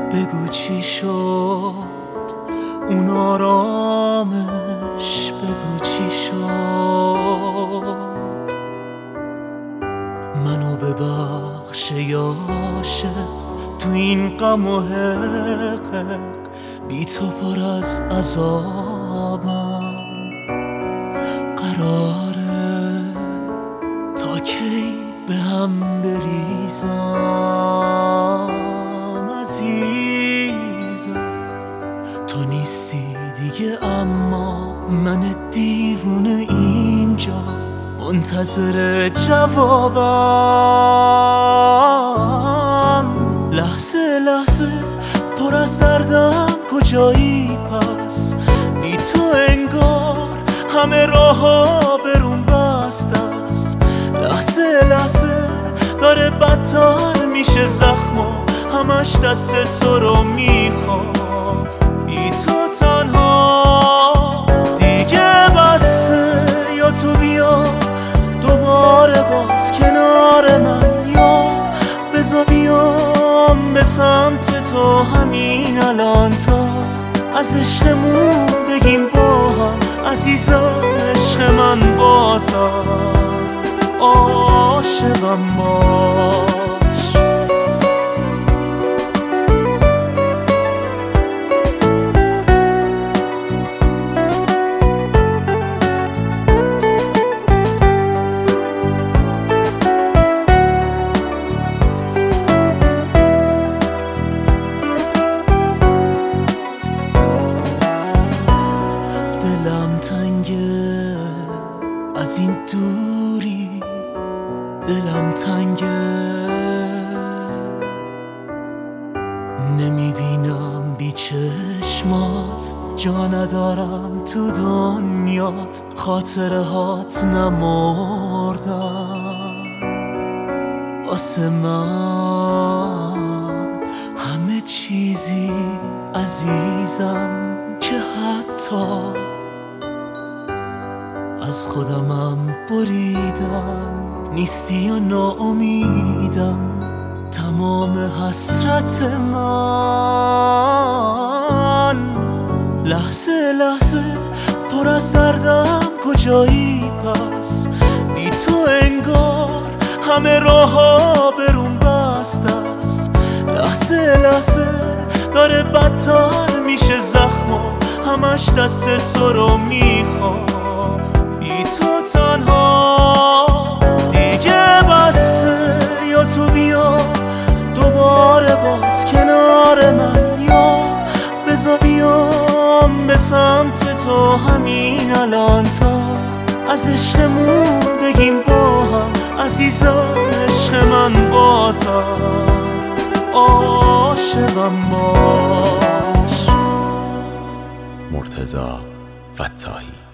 بگو چی شد اون آرامش، بگو چی شد. منو ببخش یا عاشق تو این غم و حقق، بی تو پر از عذابم. قراره تا کی به هم بریزم عزیزم، تو نیستی دیگه اما من دیوونه اینجا منتظر جوابم. لحظه لحظه پر از دردم کجایی پس، بی تو انگار همه راه‌ها برون بسته است. لحظه لحظه داره بدتر میشه زخم و همش دست تو رو میخوام. بی تو تنها دیگه بسه، یا تو بیا دوباره باز کنار من، یا بذار بیام به سمت تو همین الان تا از عشقمون بگیم با هم عزیزم. عشق من بازم عاشقم باش. دلم تنگه از این دوری، دلم تنگه نمیبینم بی چشمات، جا ندارم تو دنیات، خاطره هات نمردم. واسه من همه چیزی عزیزم که حتی از خودمم بریدم. نیستی و ناامیدم تمام حسرت من. لحظه لحظه پر از دردم کجایی پس، بی تو انگار همه راه‌ها برون بسته است. لحظه لحظه داره بدتر میشه زخم و همش دست تو رو میخوام. بی تو تنها دیگه بسه، یا تو بیا دوباره باز کنار من، یا بذار بیام به سمت تو همین الان تا از عشقمون بگیم با هم عزیزم. عشق من بازم عاشقم باش. مرتضی فتاحی.